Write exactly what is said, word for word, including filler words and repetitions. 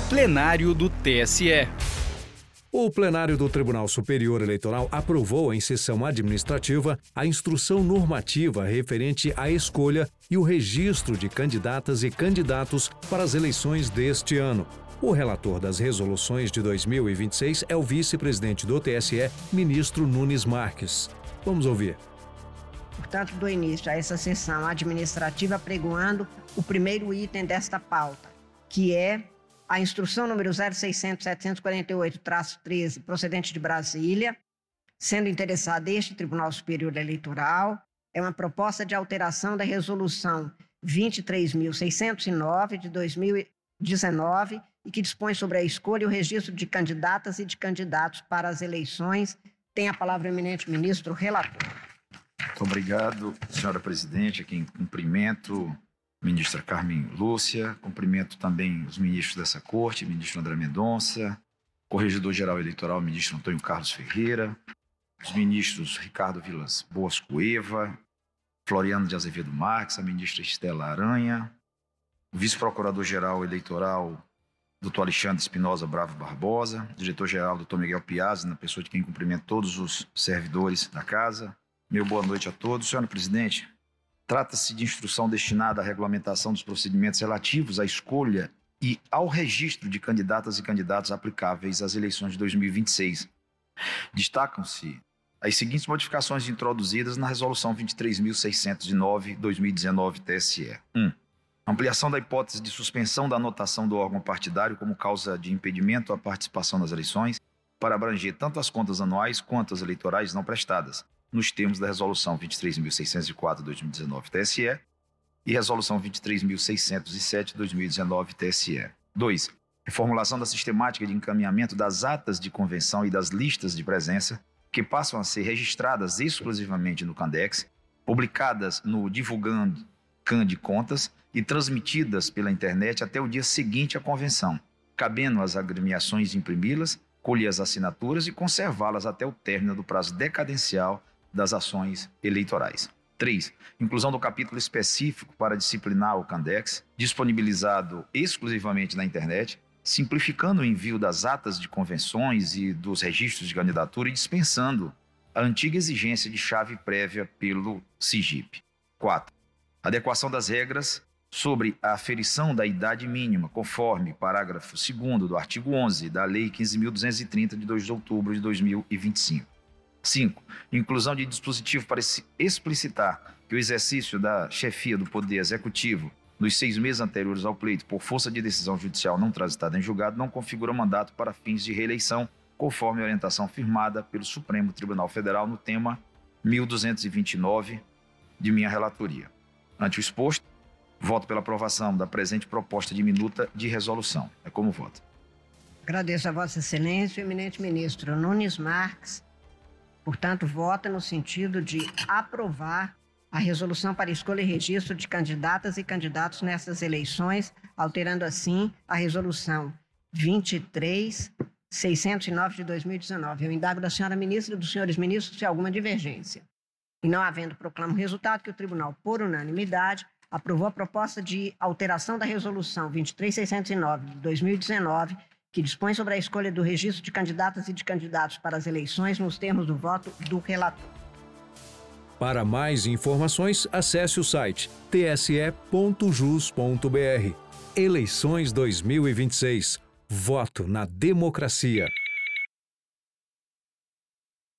Plenário do T S E. O plenário do Tribunal Superior Eleitoral aprovou em sessão administrativa a instrução normativa referente à escolha e o registro de candidatas e candidatos para as eleições deste ano. O relator das resoluções de dois mil e vinte e seis é o vice-presidente do T S E, ministro Nunes Marques. Vamos ouvir. Portanto, dou início a essa sessão administrativa pregoando o primeiro item desta pauta, que é a instrução número zero seiscentos, setecentos e quarenta e oito, treze, procedente de Brasília, sendo interessado este Tribunal Superior Eleitoral, é uma proposta de alteração da resolução vinte e três mil seiscentos e nove de dois mil e dezenove e que dispõe sobre a escolha e o registro de candidatas e de candidatos para as eleições. Tem a palavra o eminente ministro relator. Muito obrigado, senhora presidente, a quem cumprimento, ministra Carmen Lúcia, cumprimento também os ministros dessa corte, ministro André Mendonça, corregedor-geral eleitoral, ministro Antônio Carlos Ferreira, os ministros Ricardo Vilas Boas Cueva, Floriano de Azevedo Marques, a ministra Estela Aranha, o vice-procurador-geral eleitoral, doutor Alexandre Espinosa Bravo Barbosa, diretor-geral, doutor Miguel Piazzi, na pessoa de quem cumprimento todos os servidores da casa. Meu boa noite a todos. Senhora presidente, trata-se de instrução destinada à regulamentação dos procedimentos relativos à escolha e ao registro de candidatas e candidatos aplicáveis às eleições de dois mil e vinte e seis. Destacam-se as seguintes modificações introduzidas na Resolução vinte e três mil seiscentos e nove de dois mil e dezenove T S E. um. Ampliação da hipótese de suspensão da anotação do órgão partidário como causa de impedimento à participação nas eleições para abranger tanto as contas anuais quanto as eleitorais não prestadas, nos termos da Resolução vinte e três mil seiscentos e quatro de dois mil e dezenove T S E e Resolução vinte e três mil seiscentos e sete de dois mil e dezenove T S E. dois. Reformulação da sistemática de encaminhamento das atas de convenção e das listas de presença, que passam a ser registradas exclusivamente no Candex, publicadas no Divulgando Can de Contas e transmitidas pela internet até o dia seguinte à convenção, cabendo às agremiações imprimi-las, colher as assinaturas e conservá-las até o término do prazo decadencial das ações eleitorais. três. Inclusão do capítulo específico para disciplinar o Candex, disponibilizado exclusivamente na internet, simplificando o envio das atas de convenções e dos registros de candidatura e dispensando a antiga exigência de chave prévia pelo SIGIP. quatro. Adequação das regras sobre a aferição da idade mínima, conforme parágrafo segundo do artigo onze da Lei quinze mil duzentos e trinta, de dois de outubro de dois mil e vinte e cinco. cinco. Inclusão de dispositivo para explicitar que o exercício da chefia do Poder Executivo nos seis meses anteriores ao pleito, por força de decisão judicial não transitada em julgado, não configura mandato para fins de reeleição, conforme a orientação firmada pelo Supremo Tribunal Federal no tema mil duzentos e vinte e nove de minha relatoria. Ante o exposto, voto pela aprovação da presente proposta de minuta de resolução. É como voto. Agradeço a Vossa Excelência, o eminente ministro Nunes Marques. Portanto, vota no sentido de aprovar a resolução para escolha e registro de candidatas e candidatos nessas eleições, alterando assim a resolução vinte e três mil seiscentos e nove de dois mil e dezenove. Eu indago da senhora ministra e dos senhores ministros se há alguma divergência. E não havendo, proclamo o resultado que o tribunal, por unanimidade, aprovou a proposta de alteração da resolução vinte e três mil seiscentos e nove de dois mil e dezenove, que dispõe sobre a escolha do registro de candidatas e de candidatos para as eleições nos termos do voto do relator. Para mais informações, acesse o site t s e ponto jus ponto b r. Eleições dois mil e vinte e seis. Voto na democracia.